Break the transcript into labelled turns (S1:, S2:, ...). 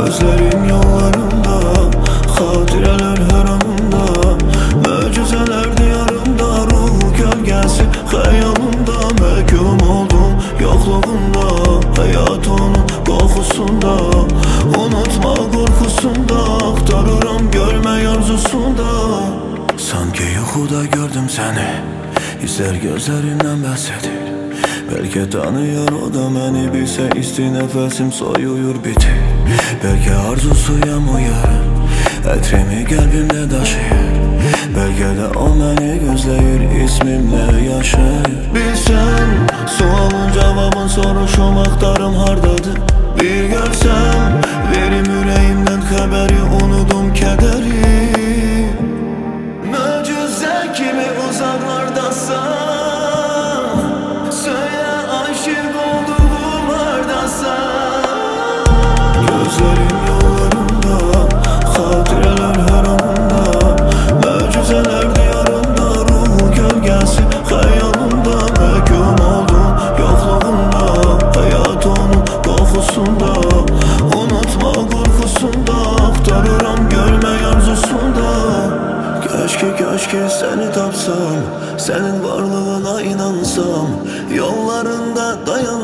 S1: Gözlerin yollarında, hatireler her anında, möcüzeler diyarında, ruh gölgesi hayalımda. Mehkum oldum yokluğunda, hayat onun kokusunda, unutma korkusunda, aktarıram görme arzusunda. Sanki yuxuda gördüm seni, hisler gözlerinden bahsedir. Belki tanıyor o da məni, bilsə isti nəfəsim soyuyur bitir. Belki arzusuyam o yarın, ətrimi qəlbimdə daşıyır. Belki de o məni gözləyir, ismimlə yaşayır. Bilsən, sualın cavabın soruşum axtarım hardadır. Bir görsəm, verim ürəyimdən xəbəri, unudum kədəri. Möcüzə kimi uzaqlardasan, söyle aşık olduğum hardasan. Gözlerin yollarında, hatireler her anında, möcüzeler diyarında, ruh gölgesi hayalımda. Mehkum oldum yokluğunda, hayat onun kokusunda, unutma korkusunda, aktarıram görme arzusunda. Keşke seni tapsam, senin varlığına inansam, yollarında dayan